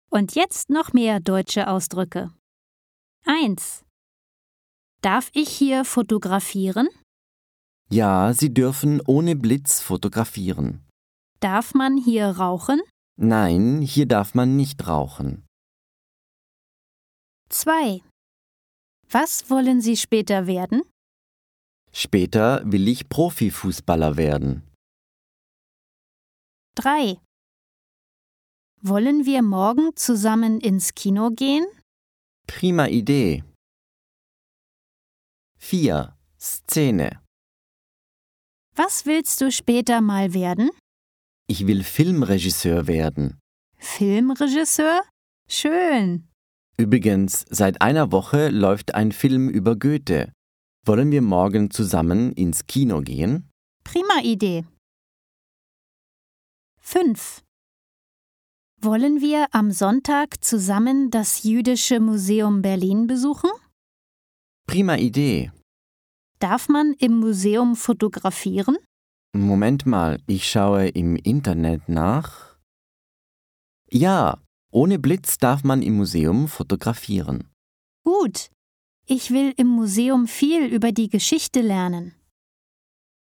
Und jetzt noch mehr deutsche Ausdrücke. 1. Darf ich hier fotografieren? Ja, Sie dürfen ohne Blitz fotografieren. Darf man hier rauchen? Nein, hier darf man nicht rauchen. 2. Was wollen Sie später werden? Später will ich Profifußballer werden. 3. Wollen wir morgen zusammen ins Kino gehen? Prima Idee. 4. Szene. Was willst du später mal werden? Ich will Filmregisseur werden. Filmregisseur? Schön. Übrigens, seit einer Woche läuft ein Film über Goethe. Wollen wir morgen zusammen ins Kino gehen? Prima Idee. 5. Wollen wir am Sonntag zusammen das Jüdische Museum Berlin besuchen? Prima Idee. Darf man im Museum fotografieren? Moment mal, ich schaue im Internet nach. Ja, ohne Blitz darf man im Museum fotografieren. Gut. Ich will im Museum viel über die Geschichte lernen.